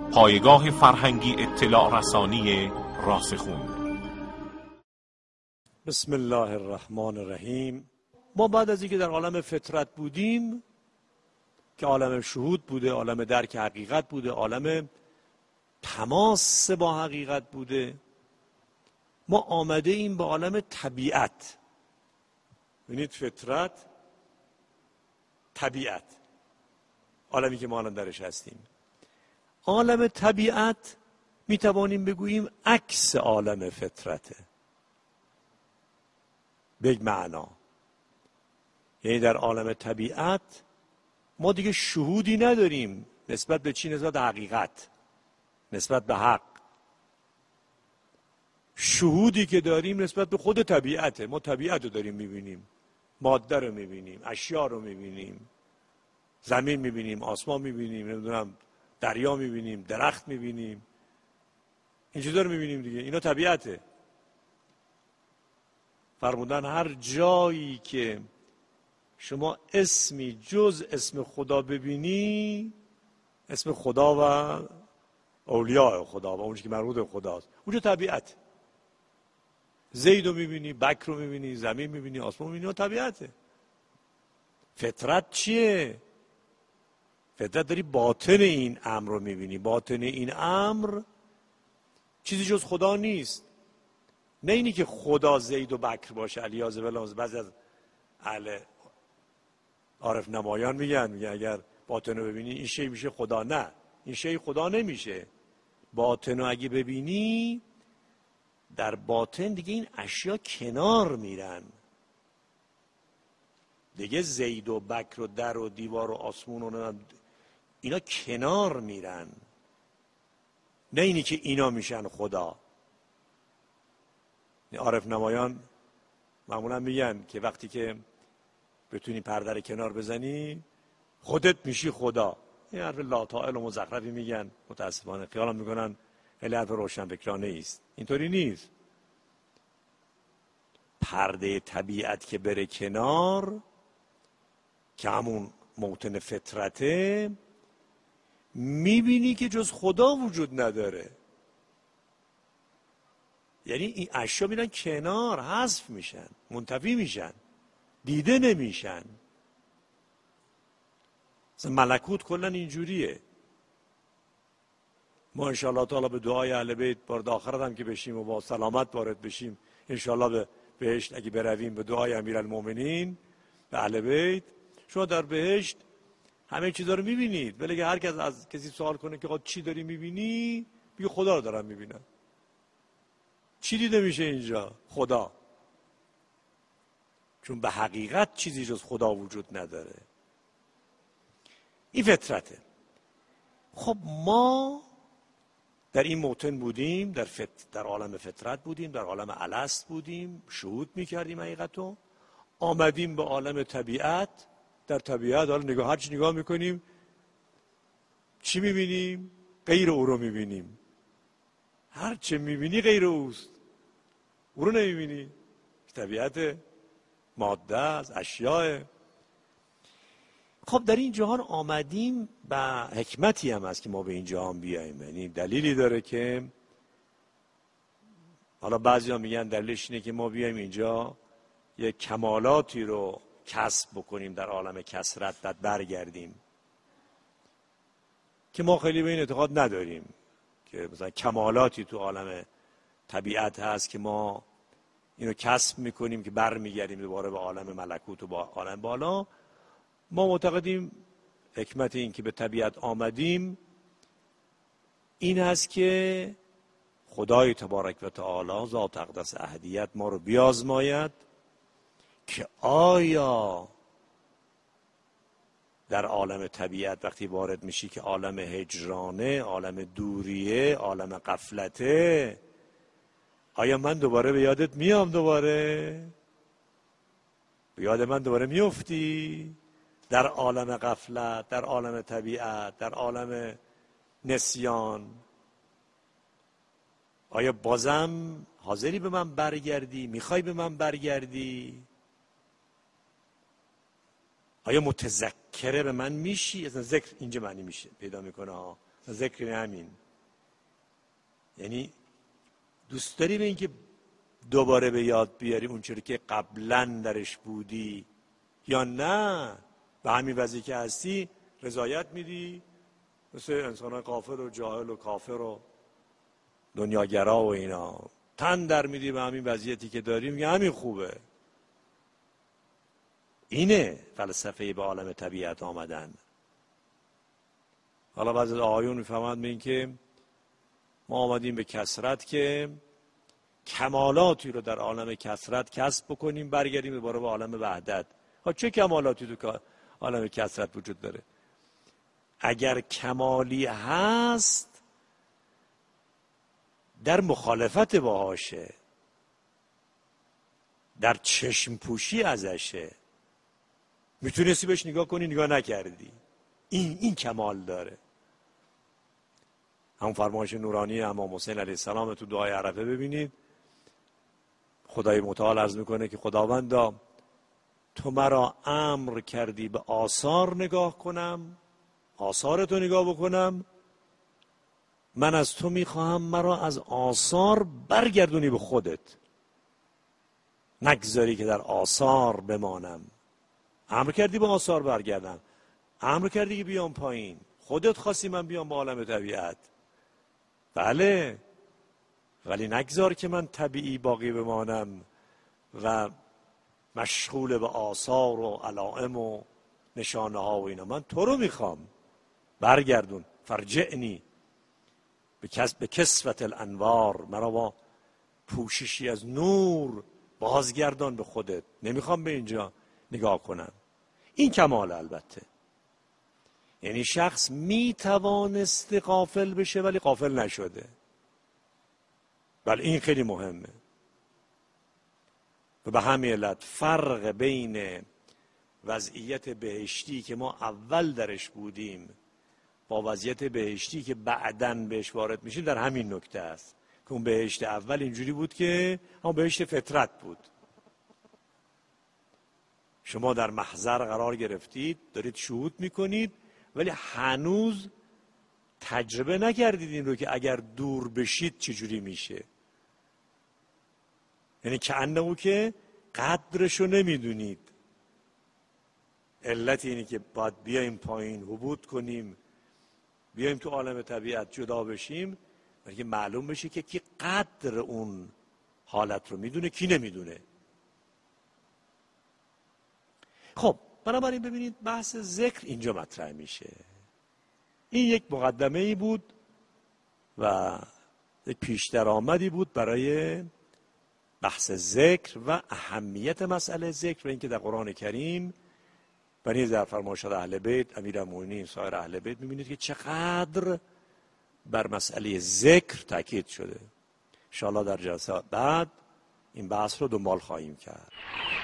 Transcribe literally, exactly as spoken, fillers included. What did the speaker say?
پایگاه فرهنگی اطلاع رسانی راسخون. بسم الله الرحمن الرحیم. ما بعد از اینکه در عالم فطرت بودیم که عالم شهود بوده، عالم درک حقیقت بوده، عالم تماس با حقیقت بوده، ما آمده ایم به عالم طبیعت. ببینید، فطرت، طبیعت، عالمی که ما الان درش هستیم. عالم طبیعت می توانیم بگوییم عکس عالم فطرته به یک معنا. یعنی در عالم طبیعت ما دیگه شهودی نداریم نسبت به چی؟ نسبت به حقیقت، نسبت به حق. شهودی که داریم نسبت به خود طبیعته. ما طبیعت رو داریم میبینیم، ماده رو میبینیم، اشیا رو میبینیم، زمین میبینیم، آسمان میبینیم، نمیدونم دریا میبینیم، درخت میبینیم، این چیزا رو میبینیم دیگه. اینا طبیعته. فرمودن هر جایی که شما اسمی جز اسم خدا ببینی، اسم خدا و اولیاء خدا و اونچه که مربوط به خداست، اونجا طبیعت. زید رو میبینی، بکر رو میبینی، زمین میبینی، آسمان میبینی، طبیعته. فطرت چیه؟ فطرت داری باطن این امر رو میبینی. باطن این امر چیزی جز خدا نیست. نه اینی که خدا زید و بکر باشه، علیاذ بالله. بعضی از اهل عارف نمایان میگن میگن اگر باطن رو ببینی این شی میشه خدا. نه، این شی خدا نمیشه. باطن رو اگه ببینی، در باطن دیگه این اشیا کنار میرن دیگه. زید و بکر و در و دیوار و آسمون و اینا کنار میرن. نه اینی که اینا میشن خدا. عارف نمایان معمولا میگن که وقتی که بتونی پرده رو کنار بزنی خودت میشی خدا. این حرف لاطائل و مزخرفی میگن. متاسفانه خیالم میکنن خیلی حرف روشنفکرانه است. اینطوری نیست. پرده طبیعت که بره کنار، که همون موطن فطرته، میبینی که جز خدا وجود نداره. یعنی این اشیا میرن کنار، حذف میشن، منتفی میشن، دیده نمیشن. مثلا ملکوت کلا اینجوریه. ما انشاءالله تعالی به دعای اهل بیت وارد آخرت هم که بشیم و با سلامت وارد بشیم انشاءالله به بهشت اگه برویم، به دعای امیرالمومنین به اهل بیت، شما در بهشت همه چیزا رو میبینید. ولی اگه هر کس از کسی سوال کنه که آقا چی داری میبینی، بگه خدا رو دارم میبینم. چی دیده میشه اینجا؟ خدا. چون به حقیقت چیزی جز خدا وجود نداره. این فطرته. خب ما در این موطن بودیم، در فت... در عالم فطرت بودیم، در عالم الست بودیم، شهود میکردیم حقیقتو. آمدیم به عالم طبیعت. در طبیعت حالا نگاه، هر چی نگاه میکنیم چی میبینیم؟ غیر او رو میبینیم. هر چه میبینی غیر اوست، او رو نمیبینی. طبیعت ماده از اشیاء. خب در این جهان آمدیم و حکمتی هم هست که ما به این جهان بیاییم. یعنی دلیلی داره که حالا بعضی ها میگن دلیلش اینه که ما بیاییم اینجا یک کمالاتی رو کسب بکنیم، در عالم کثرت در برگردیم، که ما خیلی به این اعتقاد نداریم که مثلا کمالاتی تو عالم طبیعت هست که ما اینو کسب میکنیم که بر میگردیم دوباره به عالم ملکوت و با عالم بالا. ما معتقدیم حکمت این که به طبیعت آمدیم این هست که خدای تبارک و تعالی ذات اقدس احدیت ما رو بیازماید که آیا در عالم طبیعت وقتی وارد میشی که عالم هجرانه، عالم دوریه، عالم غفلته، آیا من دوباره به یادت میام؟ دوباره به یاد من دوباره میفتی؟ در عالم غفلت، در عالم طبیعت، در عالم نسیان، آیا بازم حاضری به من برگردی؟ میخوای به من برگردی؟ آیا متذکره به من میشی؟ اصلا ذکر اینجا معنی میشه پیدا میکنه ها. ذکر همین. یعنی دوست داری به این که دوباره به یاد بیاری اون چیزی که قبلا درش بودی، یا نه به همین وضعی که هستی رضایت میدی، مثل انسان غافل و جاهل و کافر و دنیاگرا و اینا تن در میدی به همین وضعیتی که داریم، میگه همین خوبه. اینه فلسفه به عالم طبیعت آمدن. حالا بعضی از آقایون میفهمند به این که ما آمدیم به کثرت که کمالاتی رو در عالم کثرت کسب بکنیم، برگردیم دوباره به عالم وحدت. ها چه کمالاتی تو عالم کثرت وجود داره؟ اگر کمالی هست در مخالفت باهاشه، در چشم پوشی ازشه. میتونستی بهش نگاه کنی، نگاه نکردی. این این کمال داره. همون فرمایش نورانی امام حسین علیه السلام تو دعای عرفه ببینید، خدای متعال عرض میکنه که خداوندا تو مرا امر کردی به آثار نگاه کنم، آثارتو نگاه بکنم، من از تو میخواهم مرا از آثار برگردونی به خودت، نگذاری که در آثار بمانم. امر کردی به آثار برگردم، امر کردی که بیام پایین، خودت خواستی من بیام به عالم طبیعت. بله، ولی نگذار که من طبیعی باقی بمانم و مشغول به آثار و علائم و نشانه ها و اینا. من تو رو میخوام، برگردون، فرجعنی به کسوت الانوار، مرا با پوششی از نور بازگردان به خودت، نمیخوام به اینجا نگاه کنم. این کمال. البته یعنی شخص میتوانست غافل بشه ولی غافل نشده. بله این خیلی مهمه. و به همین علت فرق بین وضعیت بهشتی که ما اول درش بودیم با وضعیت بهشتی که بعداً بهش وارد میشیم در همین نکته است که اون بهشت اول اینجوری بود که اون بهشت فطرت بود. شما در محضر قرار گرفتید، دارید شهود میکنید، ولی هنوز تجربه نکردید این رو که اگر دور بشید چجوری میشه. یعنی کأنه که قدرشو نمیدونید. علت اینی که باید بیایم پایین، هبوط کنیم، بیایم تو عالم طبیعت جدا بشیم، برای معلوم بشه که کی قدر اون حالت رو میدونه، کی نمیدونه. خب بنابراین ببینید بحث ذکر اینجا مطرح میشه. این یک مقدمه ای بود و یک پیش درآمدی بود برای بحث ذکر و اهمیت مسئله ذکر و اینکه در قرآن کریم و نیز در فرمایشات اهل بیت، امیرالمومنین، سایر اهل بیت میبینید که چقدر بر مسئله ذکر تاکید شده. ان شاءالله در جلسه بعد این بحث رو دنبال خواهیم کرد.